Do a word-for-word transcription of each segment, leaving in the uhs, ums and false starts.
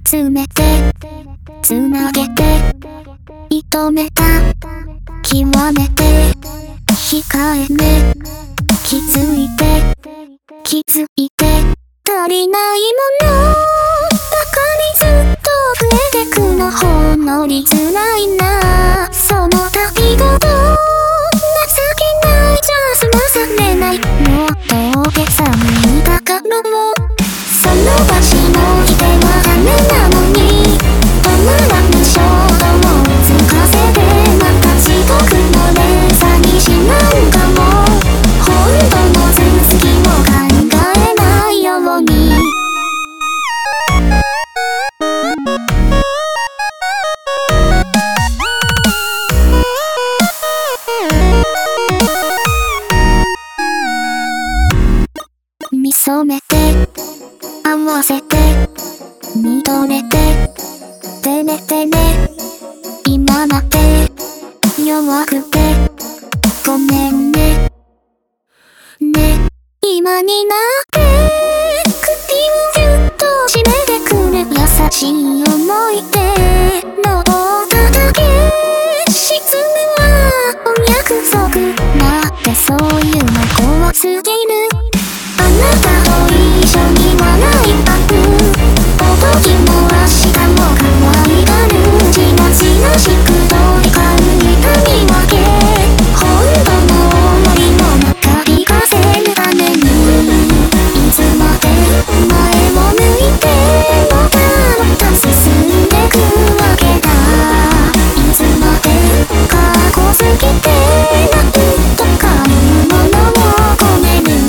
詰めてつなげて射止めた極めて控えめ気づいて気づいて足りないものばかりずっと増えてくのほんのり辛いなその旅ごと情けないじゃ済まされないもっと大げさにだからもその場しのぎではダメなのに止まらぬ衝動をつかせてまた地獄の連鎖にしなんかも本当の続きを考えないように見初めて合わせて見とれててれてれ今だって弱くてごめんねね今になって首をぎゅっと締めてくれ優しい思い出のただけ沈むはお約束だってそういうの怖すぎるあなたと一緒に笑い合うおときも明日も可愛がるじらじらしく飛び交う痛み分け本当の思いの中聞かせるためにいつまで前を向いてもたまた進んでくわけだいつまでかっこつけてなんとかいうものを込める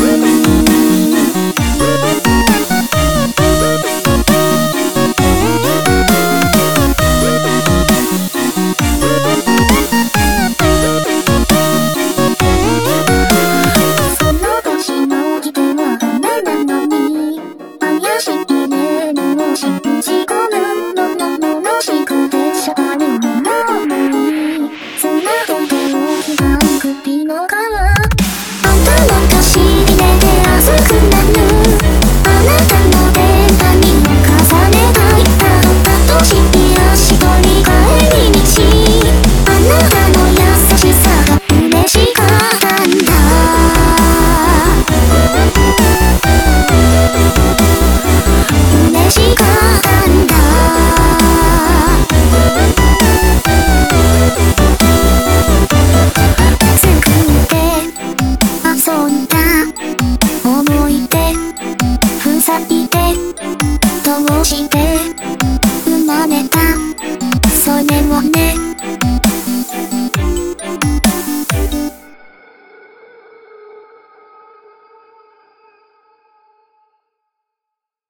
どうして生まれたそれをね